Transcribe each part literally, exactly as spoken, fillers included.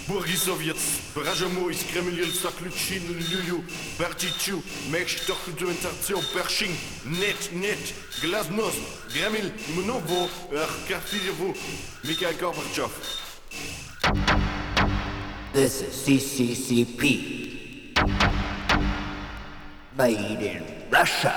Бургисовец, Бражамой, Кремль, Заключин, Люлю, Бартичу, Меч, Документацион, Першин, Нет, Нет, Глазнос, Гремль, Мново, Аркафиреву, Mikhail Gorbachev. This is C C C P, made in Russia.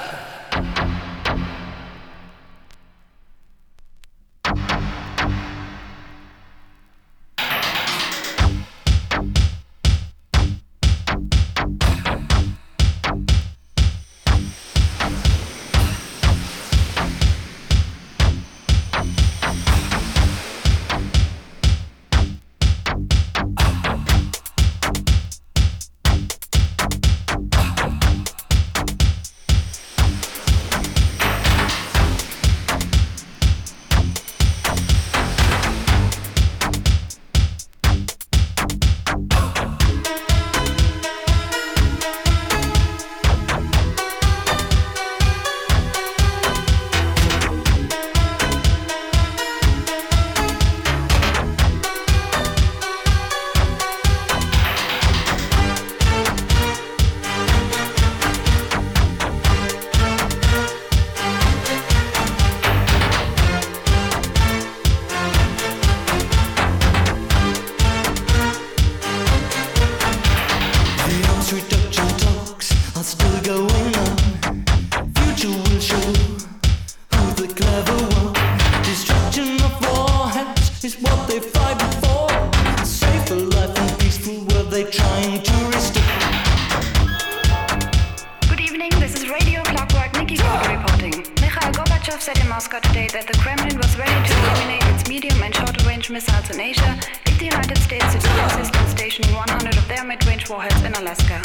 Said in Moscow today that the Kremlin was ready to eliminate its medium and short-range missiles in Asia if the United States did not insist on stationing one hundred of their mid-range warheads in Alaska.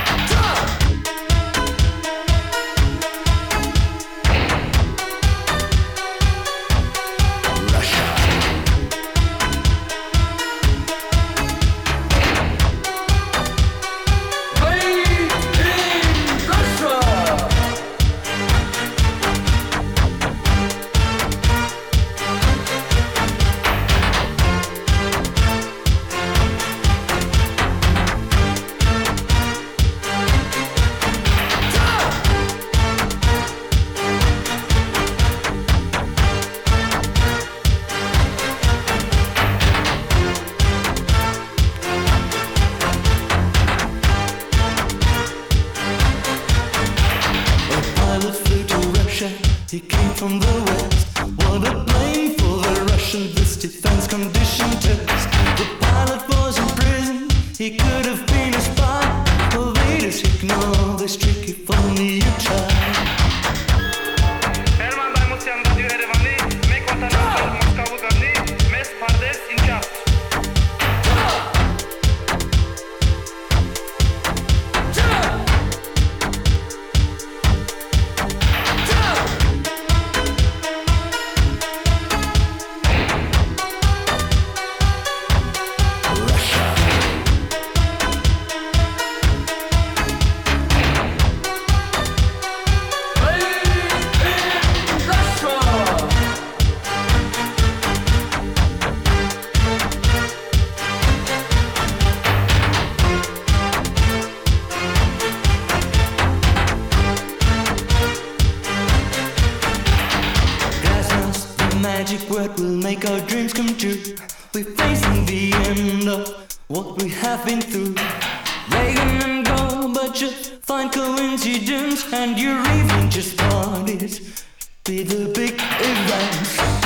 He came from the west. What a blame for the Russian this defense condition test. The pilot was in prison. He could have been a spy. Well, they just ignore this trick if only you try. Herman daj mu siam radio Erevani, me konta na Moskva gani, mes pardes inčas. Magic word will make our dreams come true. We're facing the end of what we have been through. Reagan and Gorbachev find coincidence, and your evening just parties be the big events.